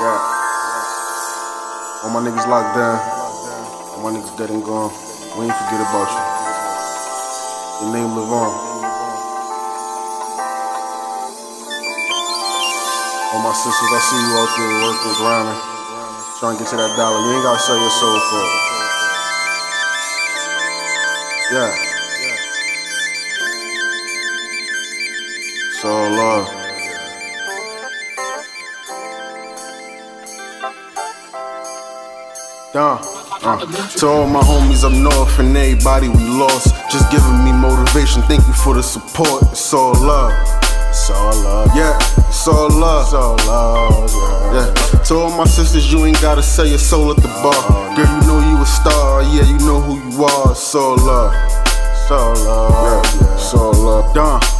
Yeah. All my niggas locked down. All my niggas dead and gone. We ain't forget about you. Your name live on. All my sisters, I see you out there working, grinding, trying to get to that dollar. You ain't gotta sell your soul for it. Yeah. It's all love. To all my homies up north and everybody we lost, just giving me motivation. Thank you for the support. It's all love. It's all love. Yeah. It's all love. It's all love. Yeah. To all my sisters, you ain't gotta sell your soul at the bar. Girl, you know you a star. Yeah, you know who you are. It's all love. It's all love. Yeah. It's all love.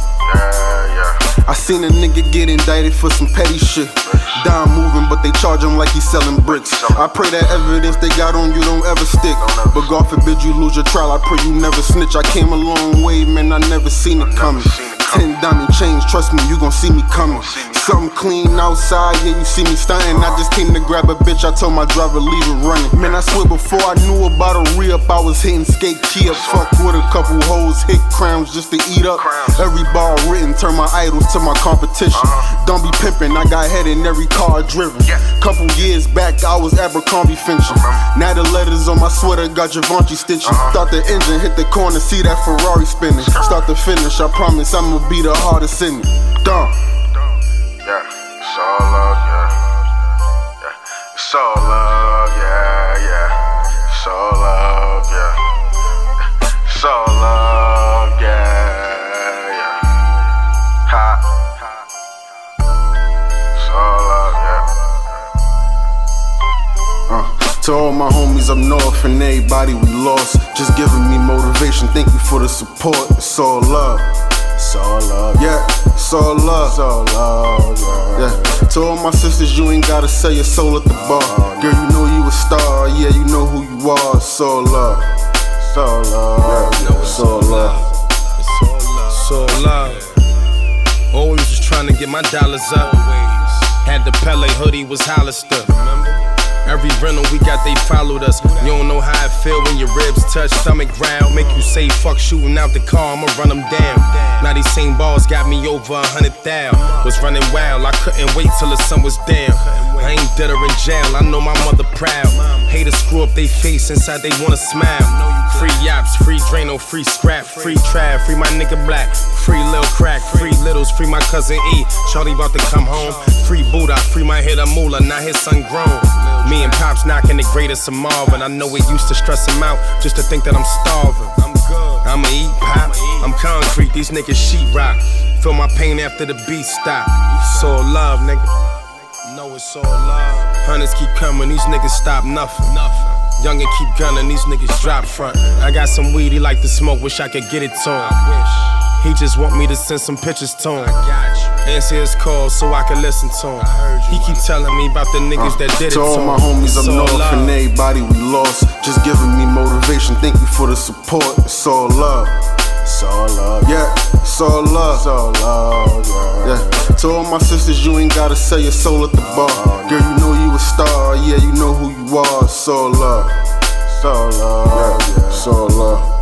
I seen a nigga get indicted for some petty shit. Don moving, but they charge him like he's selling bricks. I pray that evidence they got on you don't ever stick. But God forbid you lose your trial, I pray you never snitch. I came a long way, man, I never seen it coming. 10 diamond chains, trust me, you gon' see me coming. Something clean outside, yeah, you see me stunting. I just came to grab a bitch, I told my driver leave it running. Man, I swear before I knew about a re-up, I was hitting skate key up. Fuck with a couple hoes, hit crowns just to eat up. Every bar written, turn my idols to my competition. Don't be pimping, I got head in every car driven. Couple years back, I was Abercrombie finching. Now the letters on my sweater got Givenchy stitching. Start the engine, hit the corner, see that Ferrari spinning. Start to finish, I promise I'ma be the hardest in it. Dumb. Yeah, it's all love, yeah. Yeah, it's all love, yeah, yeah. It's all love, yeah. It's all love, yeah, yeah. Ha. It's all love, yeah. To all my homies up north and everybody we lost, just giving me motivation. Thank you for the support. It's all love. It's all love. Yeah. It's all love. It's all love. Yeah. To all my sisters, you ain't gotta sell your soul at the bar. Girl, you know you a star. Yeah, you know who you are. It's all love. It's all love. Yeah. It's all love. It's all love. Always was trying to get my dollars up. Had the Pele hoodie, was Hollister. Every rental we got, they followed us. You don't know how it feel when your ribs touch stomach ground. Make you say fuck shooting out the car, I'ma run them down. Now these same balls got me over 100,000. Was running wild, I couldn't wait till the sun was down. I ain't dead or in jail, I know my mother proud. Haters screw up they face inside they wanna smile. Free yaps, free Drano, free scrap, free trap, free my nigga Black, free Lil Crack, free Littles, free my cousin E. Charlie about to come home. Free Buddha, free my hitter Moolah, now his son grown. Me and Pops knocking the greatest of Marvin. I know it used to stress him out just to think that I'm starving. I'm good. I'ma eat pop. I'm concrete. These niggas sheetrock. Feel my pain after the beat stop. It's all love, nigga. No, it's all love. Hunters keep coming. These niggas stop nothing. Youngin' keep gunning. These niggas drop front. I got some weed he like to smoke. Wish I could get it to him. He just want me to send some pictures to him. Answer his calls so I can listen to him. He keep telling me about the niggas that did it to him. To all my homies up north and everybody we lost, just giving me motivation. Thank you for the support. It's all love. It's all love. Yeah. It's all love. It's all love. Yeah. To all my sisters, you ain't gotta sell your soul at the bar. Girl, you know you a star. Yeah, you know who you are. It's all love. It's all love. Yeah. It's all love.